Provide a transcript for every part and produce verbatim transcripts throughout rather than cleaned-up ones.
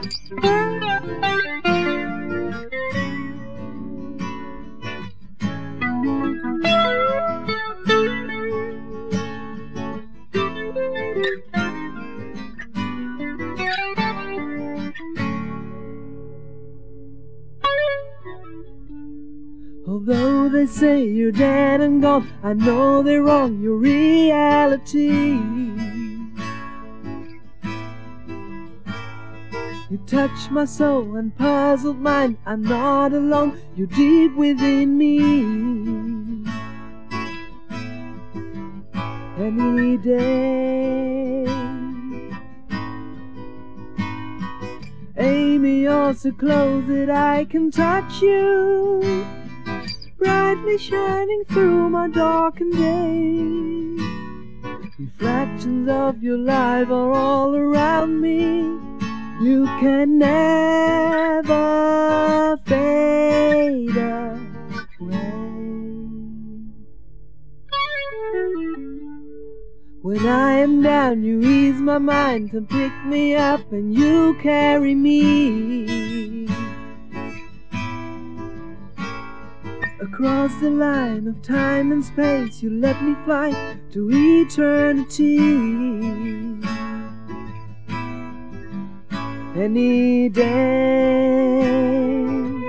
Although they say you're dead and gone, I know they're wrong, your reality. You touch my soul and puzzled mind, I'm not alone, you're deep within me. Any day, Amy, you're so close that I can touch you, brightly shining through my darkened day. Reflections of your life are all around me. You can never fade away. When I am down, you ease my mind and pick me up, and you carry me across the line of time and space. You let me fly to eternity. Any day,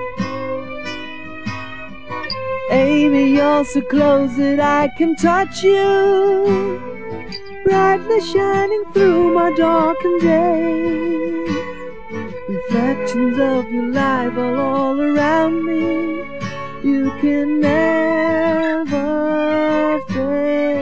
Amy, you're so close that I can touch you, brightly shining through my darkened day. Reflections of your life are all around me. You can never fail.